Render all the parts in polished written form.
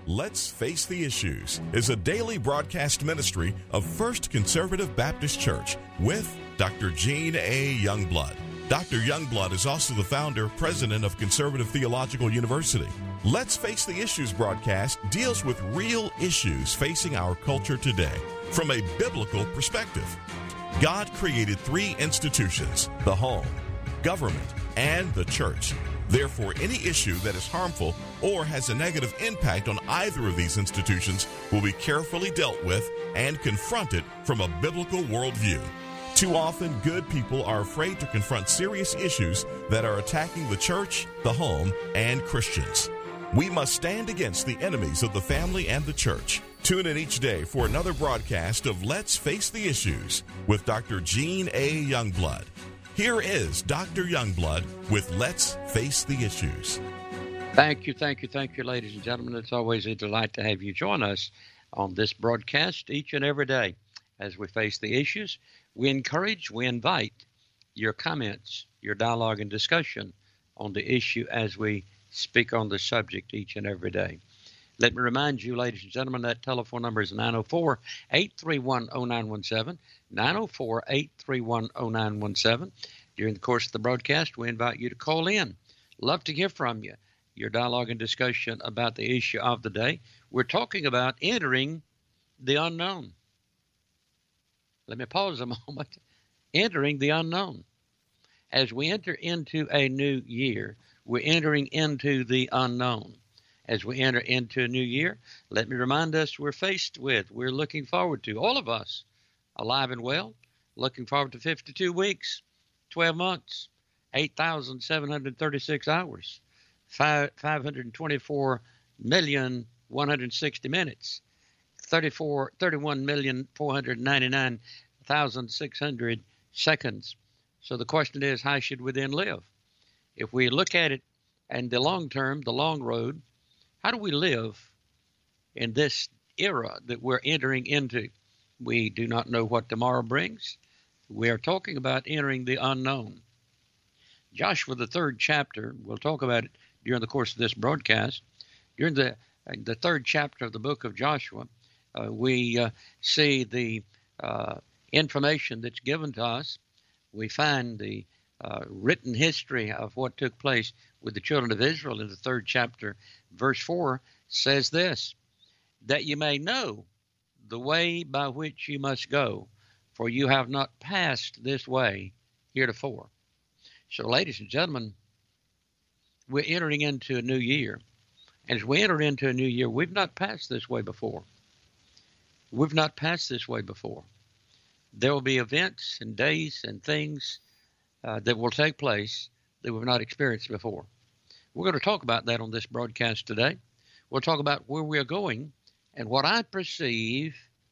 Let's Face the Issues is a daily broadcast ministry of First Conservative Baptist Church with Dr. Gene A. Youngblood. Dr. Youngblood is also the founder, president of Conservative Theological University. Let's Face the Issues broadcast deals with real issues facing our culture today from a biblical perspective. God created three institutions: the home, government, and the church. Therefore, any issue that is harmful or has a negative impact on either of these institutions will be carefully dealt with and confronted from a biblical worldview. Too often, good people are afraid to confront serious issues that are attacking the church, the home, and Christians. We must stand against the enemies of the family and the church. Tune in each day for another broadcast of Let's Face the Issues with Dr. Gene A. Youngblood. Here is Dr. Youngblood with Let's Face the Issues. Thank you, ladies and gentlemen. It's always a delight to have you join us on this broadcast each and every day as we face the issues. We encourage, we invite your comments, your dialogue and discussion on the issue as we speak on the subject each and every day. Let me remind you, ladies and gentlemen, that telephone number is 904-831-0917, 904-831-0917. During the course of the broadcast, we invite you to call in. Love to hear from you, your dialogue and discussion about the issue of the day. We're talking about entering the unknown. Let me pause a moment. Entering the unknown. As we enter into a new year, we're entering into the unknown. As we enter into a new year, let me remind us we're looking forward to, all of us, alive and well, looking forward to 52 weeks, 12 months, 8,736 hours, 524,160 minutes, 31,499,600 seconds. So the question is, how should we then live? If we look at it and the long term, the long road, how do we live in this era that we're entering into? We do not know what tomorrow brings. We are talking about entering the unknown. Joshua, the third chapter, we'll talk about it during the course of this broadcast. During the third chapter of the book of Joshua, we see the information that's given to us. We find the written history of what took place with the children of Israel in the third chapter. Verse 4 says this, that you may know the way by which you must go, for you have not passed this way heretofore. So, ladies and gentlemen, we're entering into a new year. And as we enter into a new year, we've not passed this way before. We've not passed this way before. There will be events and days and things that will take place that we've not experienced before. We're going to talk about that on this broadcast today. We'll talk about where we are going and what I perceive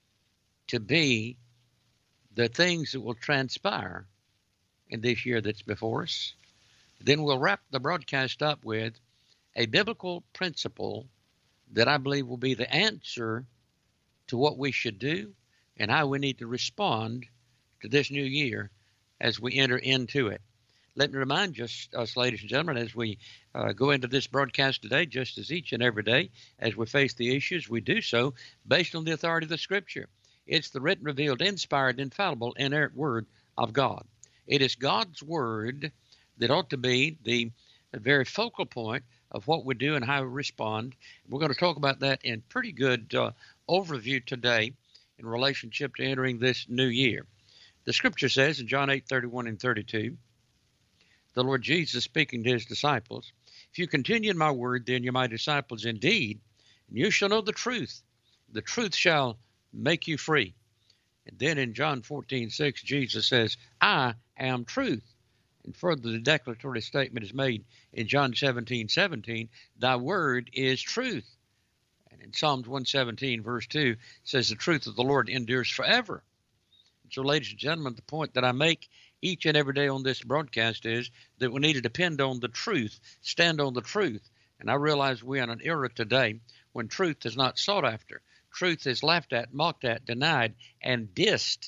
to be the things that will transpire in this year that's before us. Then we'll wrap the broadcast up with a biblical principle that I believe will be the answer to what we should do and how we need to respond to this new year as we enter into it. Let me remind us, ladies and gentlemen, as we go into this broadcast today, just as each and every day, as we face the issues, we do so based on the authority of the Scripture. It's the written, revealed, inspired, infallible, inerrant Word of God. It is God's Word that ought to be the very focal point of what we do and how we respond. We're going to talk about that in pretty good overview today in relationship to entering this new year. The Scripture says in John 8:31 and 32, the Lord Jesus speaking to his disciples, if you continue in my word, then you're my disciples indeed, and you shall know the truth. The truth shall make you free. And then in John 14:6, Jesus says, I am truth. And further, the declaratory statement is made in John 17:17, thy word is truth. And in Psalms 117, verse 2, says the truth of the Lord endures forever. And so, ladies and gentlemen, the point that I make each and every day on this broadcast is that we need to depend on the truth, stand on the truth. And I realize we're in an era today when truth is not sought after. Truth is laughed at, mocked at, denied, and dissed,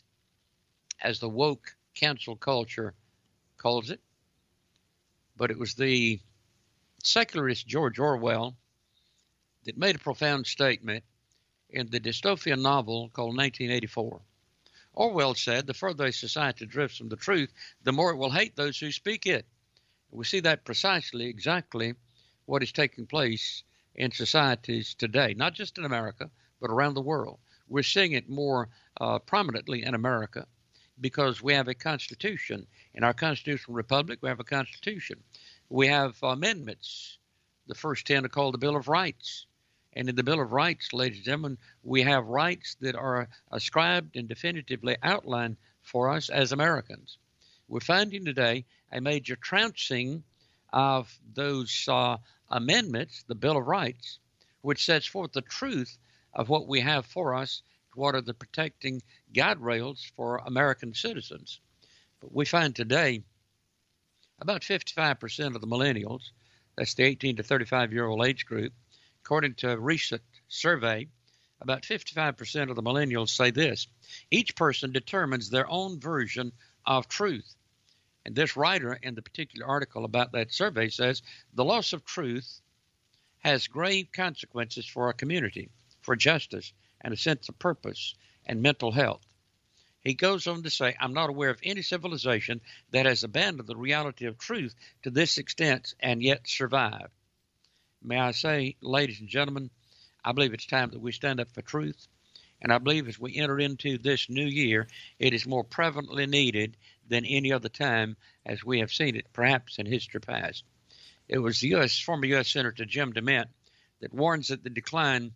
as the woke cancel culture calls it. But it was the secularist George Orwell that made a profound statement in the dystopian novel called 1984. Orwell said, the further a society drifts from the truth, the more it will hate those who speak it. We see that precisely, exactly what is taking place in societies today, not just in America, but around the world. We're seeing it more prominently in America because we have a constitution. In our constitutional republic, we have a constitution. We have amendments. The first 10 are called the Bill of Rights. And in the Bill of Rights, ladies and gentlemen, we have rights that are ascribed and definitively outlined for us as Americans. We're finding today a major trouncing of those amendments, the Bill of Rights, which sets forth the truth of what we have for us, what are the protecting guide rails for American citizens. But we find today about 55% of the millennials, that's the 18 to 35-year-old age group, according to a recent survey, about 55% of the millennials say this: each person determines their own version of truth. And this writer in the particular article about that survey says the loss of truth has grave consequences for our community, for justice and a sense of purpose and mental health. He goes on to say, I'm not aware of any civilization that has abandoned the reality of truth to this extent and yet survived. May I say, ladies and gentlemen, I believe it's time that we stand up for truth. And I believe as we enter into this new year, it is more prevalently needed than any other time as we have seen it, perhaps in history past. It was the former U.S. Senator Jim DeMint that warns that the decline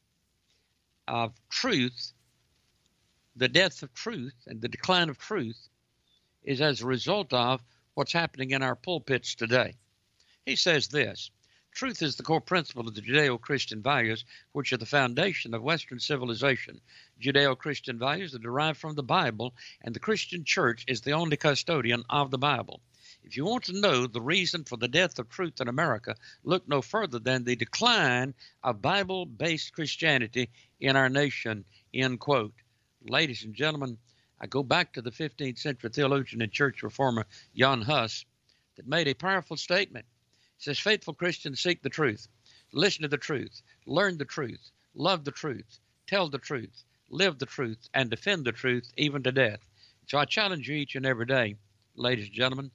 of truth, the death of truth and the decline of truth is as a result of what's happening in our pulpits today. He says this: truth is the core principle of the Judeo-Christian values, which are the foundation of Western civilization. Judeo-Christian values are derived from the Bible, and the Christian church is the only custodian of the Bible. If you want to know the reason for the death of truth in America, look no further than the decline of Bible-based Christianity in our nation, end quote. Ladies and gentlemen, I go back to the 15th century theologian and church reformer Jan Hus that made a powerful statement. He says, faithful Christians seek the truth, listen to the truth, learn the truth, love the truth, tell the truth, live the truth, and defend the truth even to death. So I challenge you each and every day, ladies and gentlemen,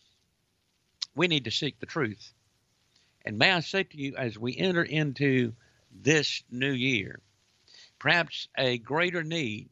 we need to seek the truth. And may I say to you, as we enter into this new year, perhaps a greater need,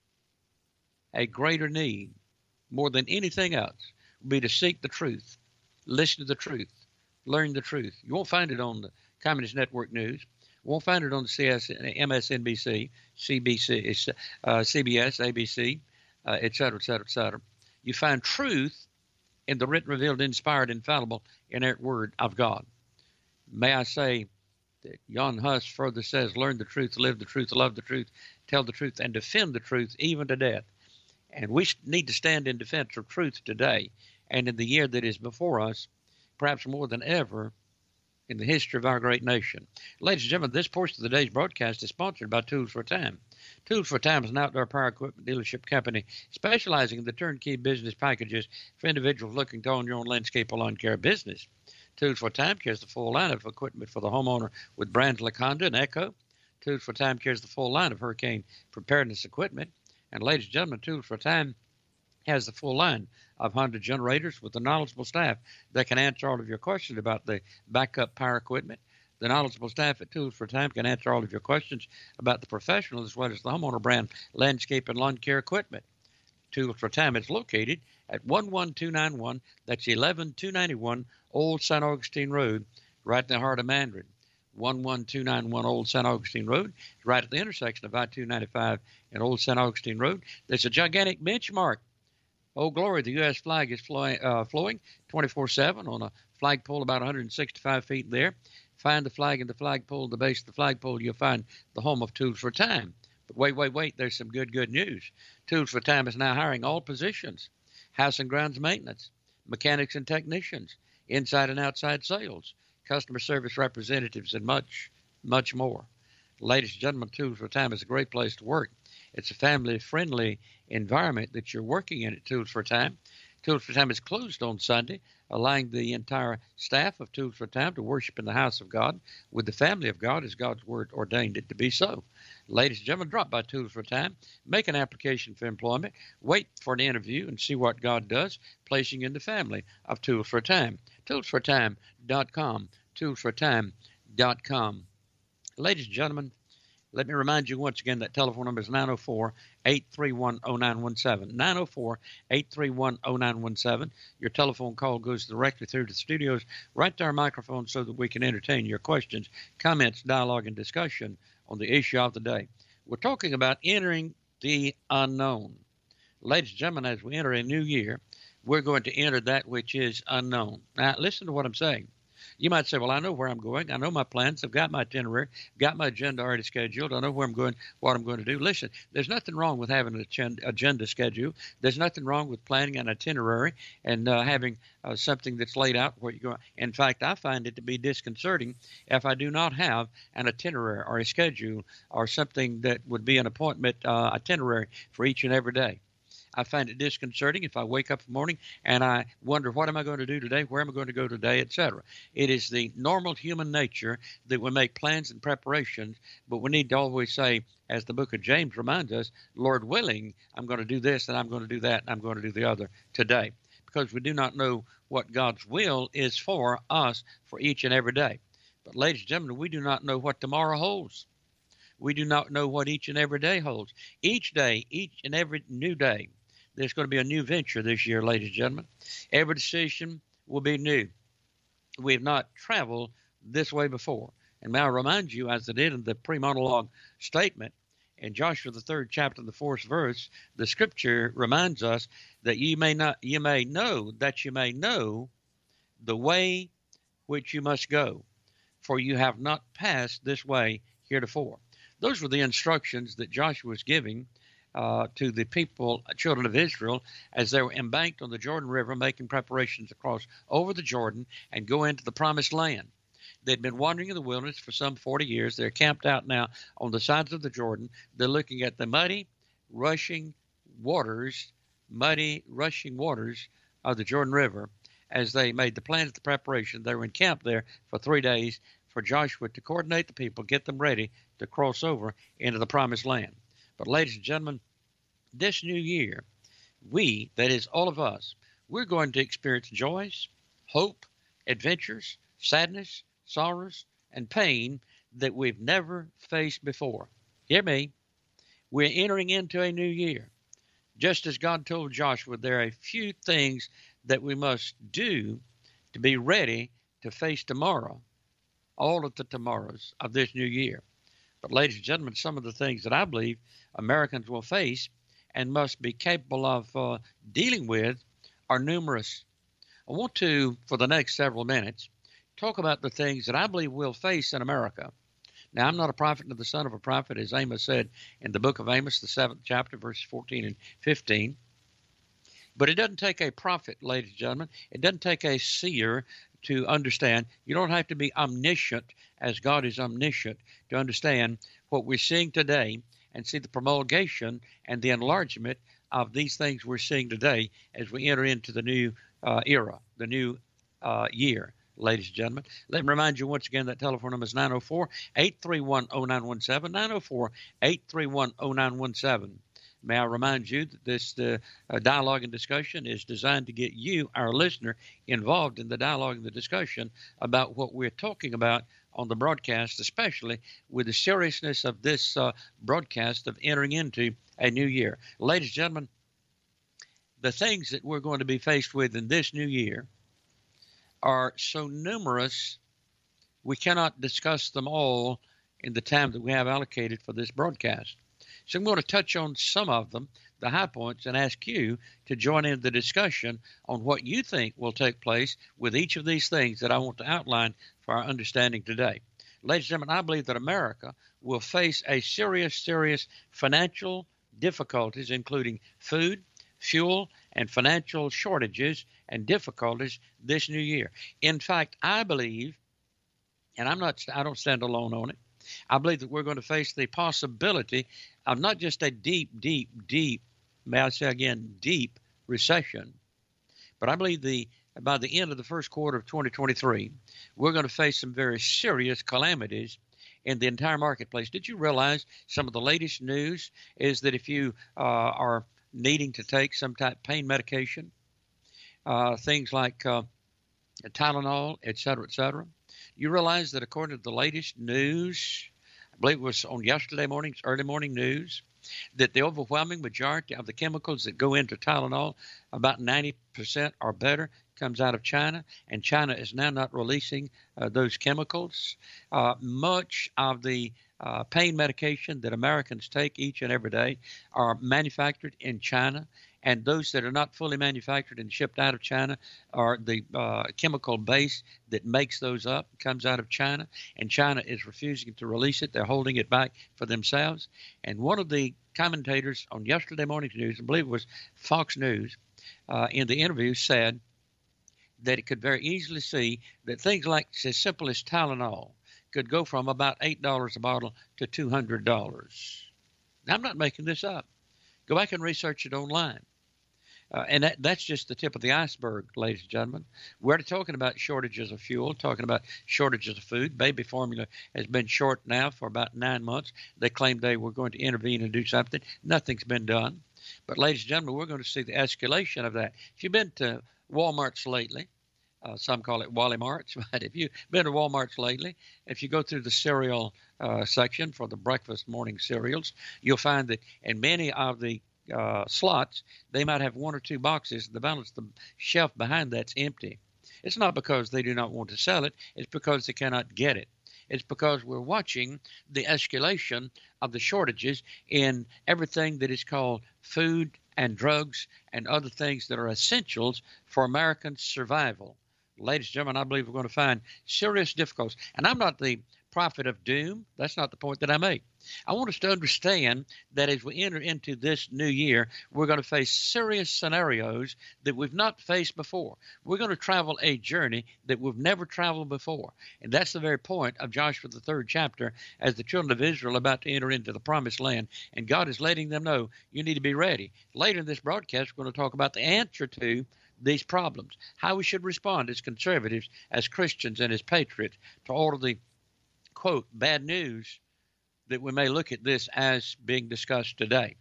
more than anything else, will be to seek the truth, listen to the truth, learn the truth. You won't find it on the Communist Network News. You won't find it on the MSNBC, CBC, CBS, ABC, et cetera, et cetera, et cetera. You find truth in the written, revealed, inspired, infallible, inerrant word of God. May I say that Jan Hus further says, learn the truth, live the truth, love the truth, tell the truth, and defend the truth even to death. And we need to stand in defense of truth today and in the year that is before us, perhaps more than ever in the history of our great nation. Ladies and gentlemen, this portion of the day's broadcast is sponsored by Tools for a Time. Tools for a Time is an outdoor power equipment dealership company specializing in the turnkey business packages for individuals looking to own your own landscape or lawn care business. Tools for a Time carries the full line of equipment for the homeowner with brands like Honda and Echo. Tools for a Time carries the full line of hurricane preparedness equipment. And ladies and gentlemen, Tools for a Time has the full line of Honda generators with a knowledgeable staff that can answer all of your questions about the backup power equipment. The knowledgeable staff at Tools for a Time can answer all of your questions about the professional as well as the homeowner brand landscape and lawn care equipment. Tools for a Time is located at 11291, that's 11291 Old St. Augustine Road, right in the heart of Mandarin. 11291 Old St. Augustine Road, right at the intersection of I-295 and Old St. Augustine Road. There's a gigantic benchmark. Oh, glory, the U.S. flag is flowing 24/7 on a flagpole about 165 feet there. Find the flag in the flagpole, the base of the flagpole, you'll find the home of Tools for a Time. But wait, there's some good news. Tools for a Time is now hiring all positions: house and grounds maintenance, mechanics and technicians, inside and outside sales, customer service representatives, and much, much more. Ladies and gentlemen, Tools for a Time is a great place to work. It's a family-friendly environment that you're working in at Tools for a Time. Tools for Time is closed on Sunday, allowing the entire staff of Tools for Time to worship in the house of God with the family of God as God's Word ordained it to be so. Ladies and gentlemen, drop by Tools for Time, make an application for employment, wait for an interview, and see what God does, placing you in the family of Tools for Time. ToolsForTime.com, ToolsForTime.com. Ladies and gentlemen, let me remind you once again that telephone number is 904-831-0917. 904-831-0917. Your telephone call goes directly through to the studios, right to our microphone so that we can entertain your questions, comments, dialogue, and discussion on the issue of the day. We're talking about entering the unknown. Ladies and gentlemen, as we enter a new year, we're going to enter that which is unknown. Now, listen to what I'm saying. You might say, well, I know where I'm going. I know my plans. I've got my itinerary, got my agenda already scheduled. I know where I'm going, what I'm going to do. Listen, there's nothing wrong with having an agenda schedule. There's nothing wrong with planning an itinerary and having something that's laid out where you're going. In fact, I find it to be disconcerting if I do not have an itinerary or a schedule or something that would be an appointment itinerary for each and every day. I find it disconcerting if I wake up in the morning and I wonder, what am I going to do today? Where am I going to go today, etc. It is the normal human nature that we make plans and preparations, but we need to always say, as the book of James reminds us, Lord willing, I'm going to do this and I'm going to do that and I'm going to do the other today, because we do not know what God's will is for us for each and every day. But ladies and gentlemen, we do not know what tomorrow holds. We do not know what each and every day holds. Each day, each and every new day, there's going to be a new venture this year, ladies and gentlemen. Every decision will be new. We have not traveled this way before. And may I remind you, as I did in the pre-monologue statement, in Joshua the 3rd chapter, the 4th verse, the scripture reminds us that you may know the way which you must go, for you have not passed this way heretofore. Those were the instructions that Joshua was giving to the people, children of Israel, as they were embanked on the Jordan River, making preparations to cross over the Jordan and go into the promised land. They'd been wandering in the wilderness for some 40 years. They're camped out now on the sides of the Jordan. They're looking at the muddy, rushing waters of the Jordan River as they made the plans, the preparation. They were encamped there for 3 days for Joshua to coordinate the people, get them ready to cross over into the promised land. But ladies and gentlemen, this new year, we, that is all of us, we're going to experience joys, hope, adventures, sadness, sorrows, and pain that we've never faced before. Hear me. We're entering into a new year. Just as God told Joshua, there are a few things that we must do to be ready to face tomorrow, all of the tomorrows of this new year. But ladies and gentlemen, some of the things that I believe Americans will face and must be capable of dealing with are numerous. I want to, for the next several minutes, talk about the things that I believe we'll face in America. Now, I'm not a prophet nor the son of a prophet, as Amos said in the book of Amos, the 7th chapter, verses 14 and 15. But it doesn't take a prophet, ladies and gentlemen. It doesn't take a seer to understand. You don't have to be omniscient as God is omniscient to understand what we're seeing today and see the promulgation and the enlargement of these things we're seeing today as we enter into the new era, the new year, ladies and gentlemen. Let me remind you once again that telephone number is 904-831-0917, 904-831-0917. May I remind you that this dialogue and discussion is designed to get you, our listener, involved in the dialogue and the discussion about what we're talking about on the broadcast, especially with the seriousness of this broadcast of entering into a new year. Ladies and gentlemen, the things that we're going to be faced with in this new year are so numerous, we cannot discuss them all in the time that we have allocated for this broadcast. So I'm going to touch on some of them, the high points, and ask you to join in the discussion on what you think will take place with each of these things that I want to outline for our understanding today. Ladies and gentlemen, I believe that America will face a serious financial difficulties, including food, fuel, and financial shortages and difficulties this new year. In fact, I believe, and I don't stand alone on it, I believe that we're going to face the possibility of not just a deep, may I say again, deep recession, But I believe by the end of the first quarter of 2023, we're going to face some very serious calamities in the entire marketplace. Did you realize some of the latest news is that if you are needing to take some type of pain medication, things like Tylenol, et cetera, you realize that according to the latest news, I believe it was on yesterday morning's early morning news, that the overwhelming majority of the chemicals that go into Tylenol, about 90% or better, comes out of China, and China is now not releasing those chemicals. Much of the pain medication that Americans take each and every day are manufactured in China, and those that are not fully manufactured and shipped out of China are the chemical base that makes those up, comes out of China, and China is refusing to release it. They're holding it back for themselves. And one of the commentators on yesterday morning's news, I believe it was Fox News, in the interview said that it could very easily see that things like as simple as Tylenol could go from about $8 a bottle to $200. Now, I'm not making this up. Go back and research it online. And that's just the tip of the iceberg, ladies and gentlemen. We're talking about shortages of fuel, talking about shortages of food. Baby formula has been short now for about 9 months. They claimed they were going to intervene and do something. Nothing's been done. But, ladies and gentlemen, we're going to see the escalation of that. If you've been to Walmart's lately, some call it Wally Marts, but if you've been to Walmart's lately, if you go through the cereal section for the breakfast morning cereals, you'll find that in many of the slots, they might have 1 or 2 boxes. The balance, the shelf behind that's empty. It's not because they do not want to sell it. It's because they cannot get it. It's because we're watching the escalation of the shortages in everything that is called food and drugs and other things that are essentials for American survival. Ladies and gentlemen, I believe we're going to find serious difficulties. And I'm not the prophet of doom. That's not the point that I make. I want us to understand that as we enter into this new year, we're going to face serious scenarios that we've not faced before. We're going to travel a journey that we've never traveled before. And that's the very point of Joshua, the 3rd chapter, as the children of Israel are about to enter into the promised land. And God is letting them know you need to be ready. Later in this broadcast, we're going to talk about the answer to these problems, how we should respond as conservatives, as Christians, and as patriots to all of the, quote, bad news that we may look at this as being discussed today.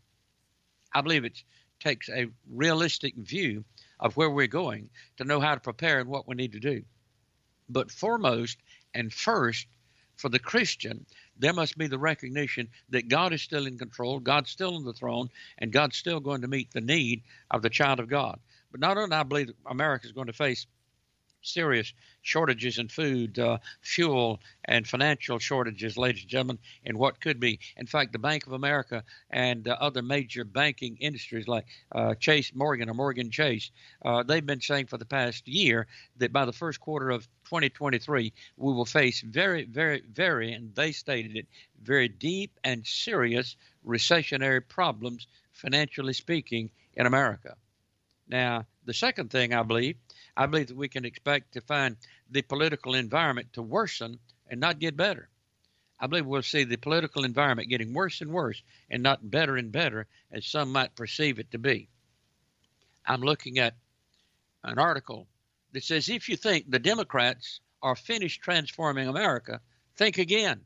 I believe it takes a realistic view of where we're going to know how to prepare and what we need to do. But foremost and first, for the Christian, there must be the recognition that God is still in control, God's still on the throne, and God's still going to meet the need of the child of God. But not only I believe that America is going to face serious shortages in food, fuel, and financial shortages, ladies and gentlemen, in what could be. In fact, the Bank of America and other major banking industries like Chase Morgan or Morgan Chase, they've been saying for the past year that by the first quarter of 2023, we will face very, very, very, and they stated it, very deep and serious recessionary problems, financially speaking, in America. Now, the second thing I believe that we can expect to find the political environment to worsen and not get better. I believe we'll see the political environment getting worse and worse and not better and better as some might perceive it to be. I'm looking at an article that says, if you think the Democrats are finished transforming America, think again.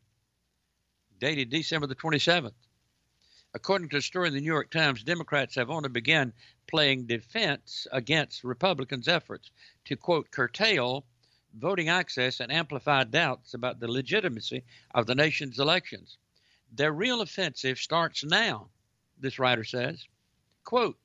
Dated December the 27th. According to a story in the New York Times, Democrats have only begun playing defense against Republicans' efforts to, quote, curtail voting access and amplify doubts about the legitimacy of the nation's elections. Their real offensive starts now, this writer says. Quote,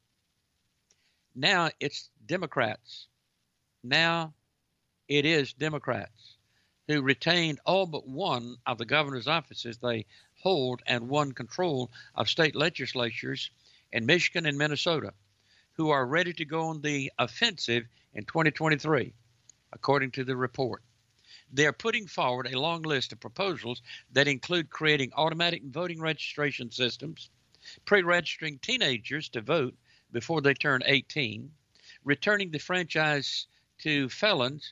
now it's Democrats. Now it is Democrats who retained all but one of the governor's offices they hold and won control of state legislatures in Michigan and Minnesota, who are ready to go on the offensive in 2023, according to the report. They are putting forward a long list of proposals that include creating automatic voting registration systems, pre-registering teenagers to vote before they turn 18, returning the franchise to felons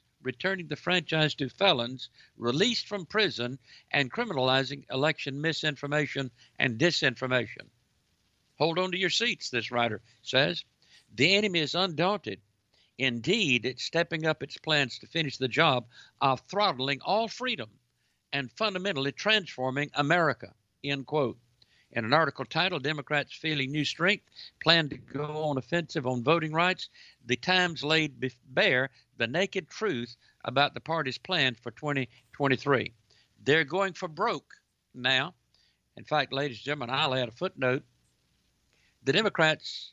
released from prison, and criminalizing election misinformation and disinformation. Hold on to your seats, this writer says. The enemy is undaunted. Indeed, it's stepping up its plans to finish the job of throttling all freedom and fundamentally transforming America, end quote. In an article titled Democrats Feeling New Strength, Plan to Go on Offensive on Voting Rights, the Times laid bare the naked truth about the party's plans for 2023. They're going for broke now. In fact, ladies and gentlemen, I'll add a footnote. The Democrats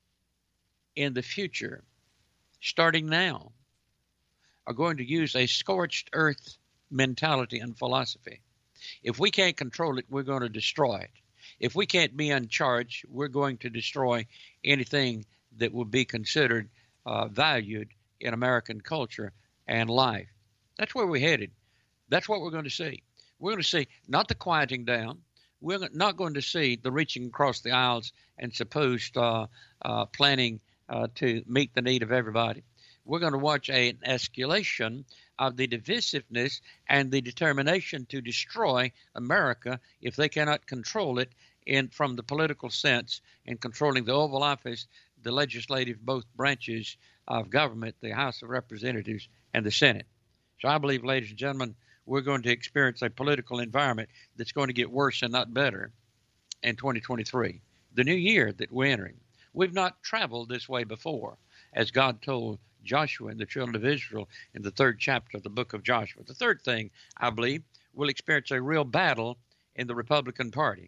in the future, starting now, are going to use a scorched earth mentality and philosophy. If we can't control it, we're going to destroy it. If we can't be in charge, we're going to destroy anything that would be considered valued in American culture and life. That's where we're headed. That's what we're going to see. We're going to see not the quieting down. We're not going to see the reaching across the aisles and supposed planning to meet the need of everybody. We're going to watch an escalation of the divisiveness and the determination to destroy America if they cannot control it from the political sense in controlling the Oval Office, the legislative, both branches of government, the House of Representatives, and the Senate. So I believe, ladies and gentlemen, we're going to experience a political environment that's going to get worse and not better in 2023, the new year that we're entering. We've not traveled this way before, as God told Joshua and the children of Israel in the 3rd chapter of the book of Joshua. The third thing, I believe, we'll experience a real battle in the Republican Party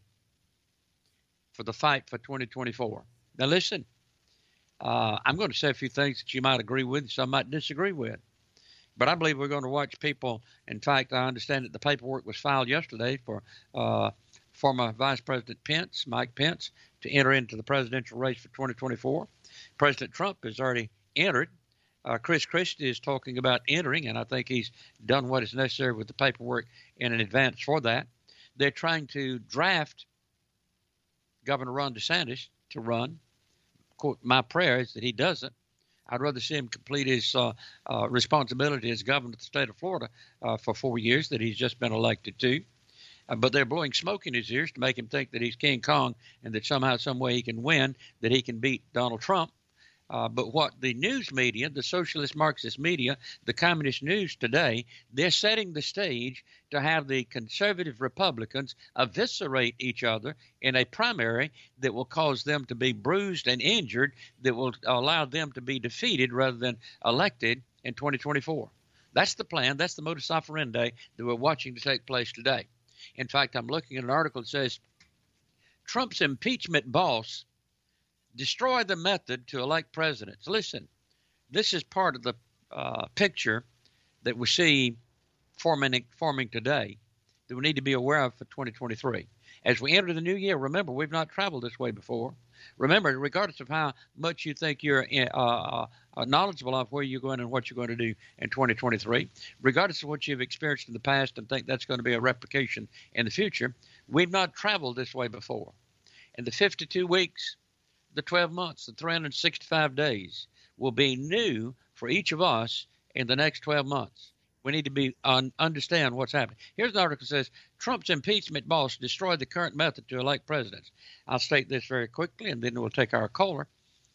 for the fight for 2024. Now listen, I'm going to say a few things that you might agree with, some might disagree with. But I believe we're going to watch people. In fact, I understand that the paperwork was filed yesterday for former Vice President Pence, Mike Pence, to enter into the presidential race for 2024. President Trump has already entered. Chris Christie is talking about entering, and I think he's done what is necessary with the paperwork in advance for that. They're trying to draft Governor Ron DeSantis to run. Quote, my prayer is that he doesn't. I'd rather see him complete his responsibility as governor of the state of Florida for 4 years that he's just been elected to. But they're blowing smoke in his ears to make him think that he's King Kong and that somehow, some way he can win, that he can beat Donald Trump. But what the news media, the socialist Marxist media, the communist news today, they're setting the stage to have the conservative Republicans eviscerate each other in a primary that will cause them to be bruised and injured, that will allow them to be defeated rather than elected in 2024. That's the plan. That's the modus operandi that we're watching to take place today. In fact, I'm looking at an article that says Trump's impeachment boss destroy the method to elect presidents. Listen, this is part of the picture that we see forming today that we need to be aware of for 2023. As we enter the new year, remember, we've not traveled this way before. Remember, regardless of how much you think you're knowledgeable of where you're going and what you're going to do in 2023, regardless of what you've experienced in the past and think that's going to be a replication in the future, we've not traveled this way before. In the 52 weeks, the 12 months, the 365 days will be new for each of us in the next 12 months. We need to understand what's happening. Here's an article that says, Trump's impeachment boss destroyed the current method to elect presidents. I'll state this very quickly, and then we'll take our caller.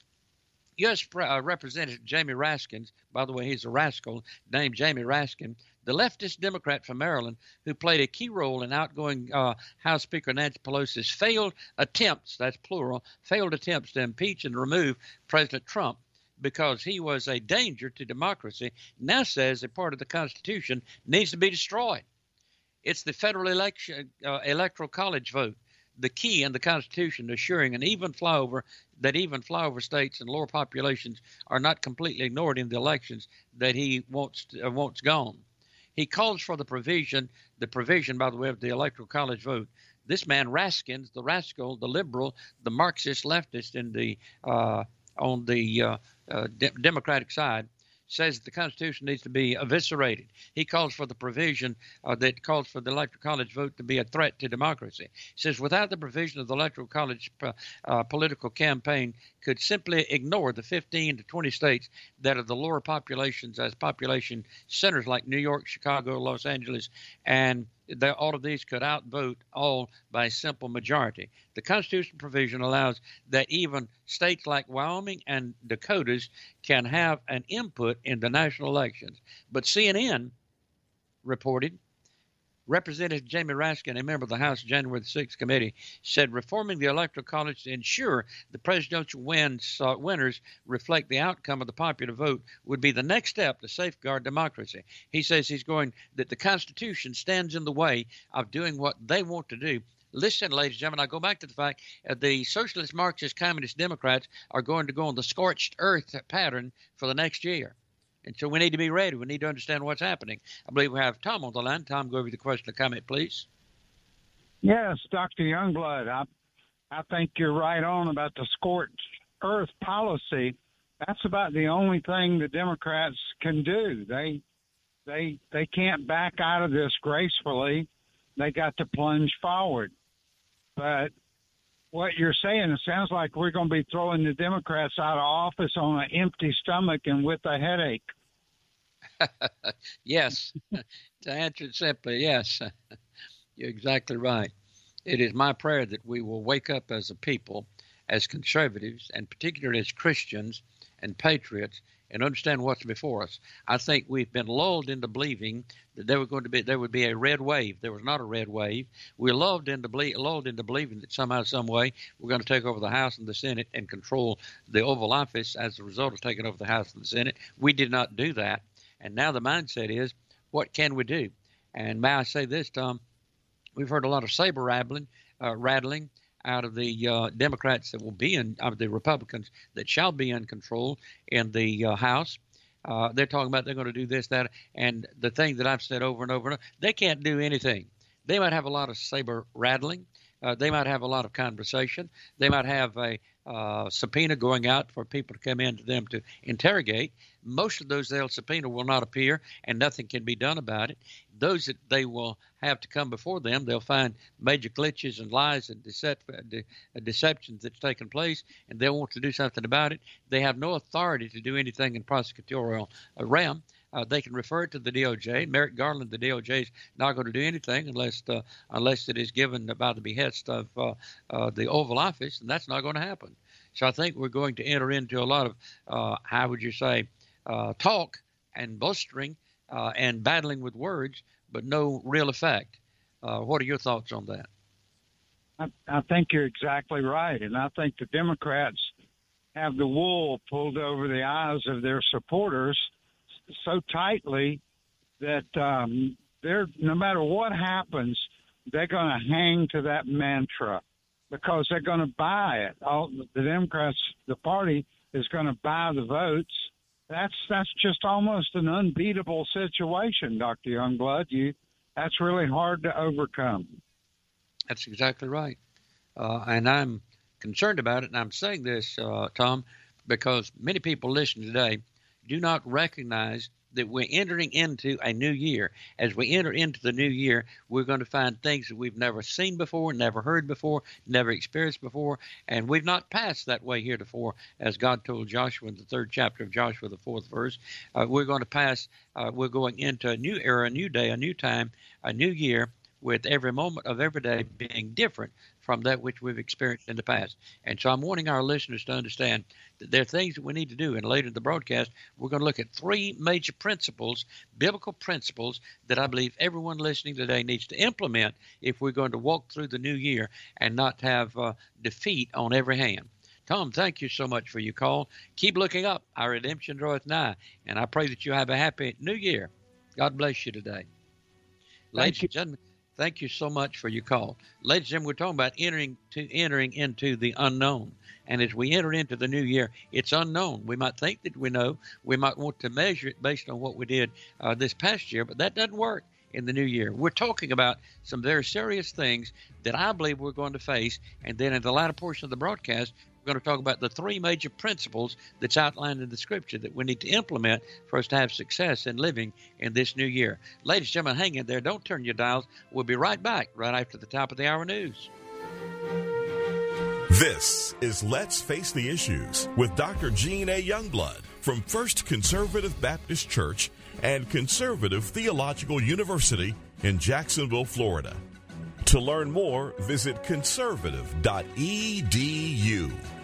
U.S. Representative Jamie Raskin, by the way, he's a rascal, named Jamie Raskin, the leftist Democrat from Maryland who played a key role in outgoing House Speaker Nancy Pelosi's failed attempts, that's plural, failed attempts to impeach and remove President Trump because he was a danger to democracy, now says a part of the Constitution needs to be destroyed. It's the federal electoral college vote, the key in the Constitution assuring an even flyover states and lower populations are not completely ignored in the elections that he wants gone. He calls for the provision, by the way, of the electoral college vote. This man, Raskins, the rascal, the liberal, the Marxist leftist on the Democratic side, says that the Constitution needs to be eviscerated. He calls for the provision that calls for the electoral college vote to be a threat to democracy. He says without the provision of the electoral college, political campaign could simply ignore the 15 to 20 states that are the lower populations as population centers like New York, Chicago, Los Angeles, and all of these could outvote all by a simple majority. The Constitutional provision allows that even states like Wyoming and Dakotas can have an input in the national elections. But CNN reported, Representative Jamie Raskin, a member of the House January 6th committee, said reforming the Electoral College to ensure the presidential winners reflect the outcome of the popular vote would be the next step to safeguard democracy. He says that the Constitution stands in the way of doing what they want to do. Listen, ladies and gentlemen, I go back to the fact that the Socialist, Marxist, Communist Democrats are going to go on the scorched earth pattern for the next year. And so we need to be ready. We need to understand what's happening. I believe we have Tom on the line. Tom, go over the question or comment, please. Yes, Dr. Youngblood, I think you're right on about the scorched earth policy. That's about the only thing the Democrats can do. They can't back out of this gracefully. They got to plunge forward. But what you're saying, it sounds like we're going to be throwing the Democrats out of office on an empty stomach and with a headache. Yes. To answer it simply, yes. You're exactly right. It is my prayer that we will wake up as a people, as conservatives, and particularly as Christians and patriots, and understand what's before us. I think we've been lulled into believing that there would be a red wave. There was not a red wave. We're lulled into believing that somehow, some way, we're going to take over the House and the Senate and control the Oval Office as a result of taking over the House and the Senate. We did not do that. And now the mindset is, what can we do? And may I say this, Tom? We've heard a lot of saber rattling out of the Democrats that will be of the Republicans that shall be in control in the House. They're talking about they're going to do this, that, and the thing that I've said over and over and over, they can't do anything. They might have a lot of saber rattling. They might have a lot of conversation. They might have a subpoena going out for people to come in to them to interrogate. Most of those they'll subpoena will not appear, and nothing can be done about it. Those that they will have to come before them, they'll find major glitches and lies and deceptions that's taken place, and they'll want to do something about it. They have no authority to do anything in prosecutorial realm. They can refer it to the DOJ. Merrick Garland, the DOJ, is not going to do anything unless it is given by the behest of the Oval Office, and that's not going to happen. So I think we're going to enter into a lot of, how would you say, talk and blustering and battling with words, but no real effect. What are your thoughts on that? I think you're exactly right, and I think the Democrats have the wool pulled over the eyes of their supporters so tightly that they're, no matter what happens, they're going to hang to that mantra because they're going to buy it. The Democrats, the party, is going to buy the votes. That's just almost an unbeatable situation, Dr. Youngblood. That's really hard to overcome. That's exactly right. And I'm concerned about it, and I'm saying this, Tom, because many people listening today do not recognize that we're entering into a new year. As we enter into the new year, we're going to find things that we've never seen before, never heard before, never experienced before, and we've not passed that way heretofore, as God told Joshua in the 3rd chapter of Joshua, the 4th verse. We're going to pass, we're going into a new era, a new day, a new time, a new year, with every moment of every day being different from that which we've experienced in the past. And so I'm wanting our listeners to understand that there are things that we need to do. And later in the broadcast, we're going to look at 3 major principles, biblical principles, that I believe everyone listening today needs to implement if we're going to walk through the new year and not have defeat on every hand. Tom, thank you so much for your call. Keep looking up. Our redemption draweth nigh. And I pray that you have a happy new year. God bless you today. Ladies and gentlemen, thank you so much for your call. Ladies and gentlemen, we're talking about entering into the unknown. And as we enter into the new year, it's unknown. We might think that we know. We might want to measure it based on what we did this past year, but that doesn't work in the new year. We're talking about some very serious things that I believe we're going to face. And then in the latter portion of the broadcast, we're going to talk about the 3 major principles that's outlined in the Scripture that we need to implement for us to have success in living in this new year. Ladies and gentlemen, hang in there. Don't turn your dials. We'll be right back right after the top of the hour news. This is Let's Face the Issues with Dr. Gene A. Youngblood from First Conservative Baptist Church and Conservative Theological University in Jacksonville, Florida. To learn more, visit conservative.edu.